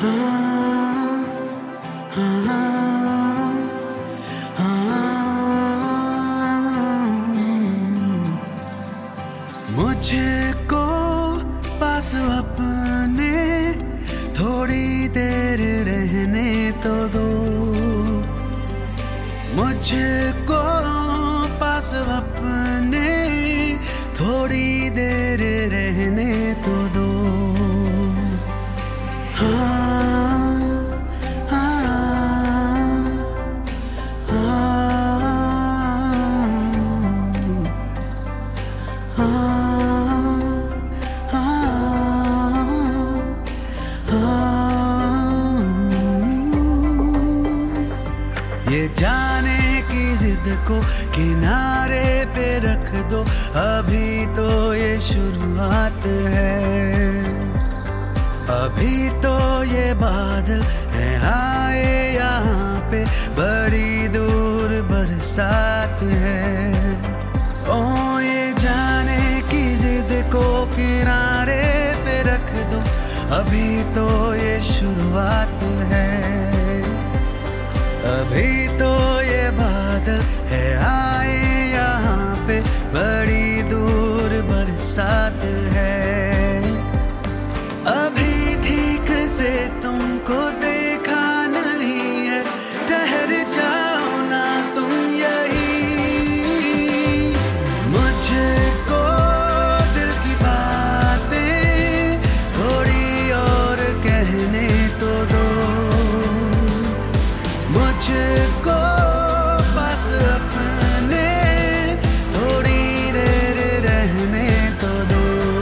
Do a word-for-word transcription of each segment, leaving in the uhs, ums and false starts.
हाँ, हाँ, हाँ, मुझको पास अपने थोड़ी देर रहने तो दो, मुझको पास अपने थोड़ी देर रहने तो दो। हाँ, हाँ, हाँ, हाँ, हाँ। ये जाने की जिद को किनारे पे रख दो, अभी तो ये शुरुआत है, अभी तो ये बादल है आए यहाँ पे, बड़ी दूर बरसात है। ओ ये जाने की जिद को किनारे पे रख दो, अभी तो ये शुरुआत है, अभी तो ये बादल है आए यहाँ पे, बड़ी दूर बरसात है। अभी ठीक से तुमको देखा नहीं है, ठहर जाओ ना तुम यही, मुझको दिल की बातें थोड़ी और कहने तो दो, मुझको पास अपने थोड़ी देर रहने तो दो।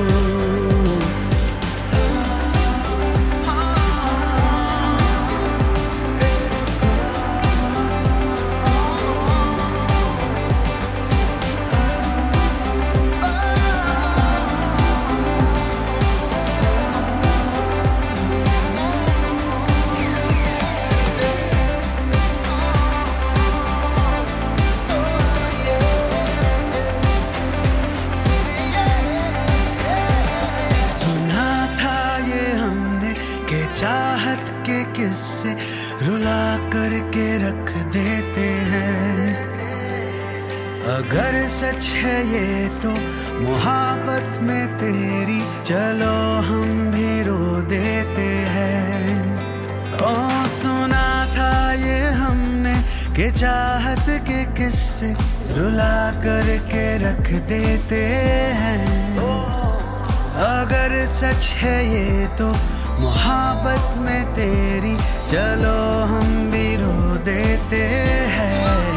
चाहत के किस्से रुला करके रख देते हैं, अगर सच है ये तो मोहब्बत में तेरी, चलो हम भी रो देते हैं। ओ सुना था ये हमने कि चाहत के किस्से रुला करके रख देते हैं, अगर सच है ये तो मोहब्बत में तेरी, चलो हम भी रो देते हैं।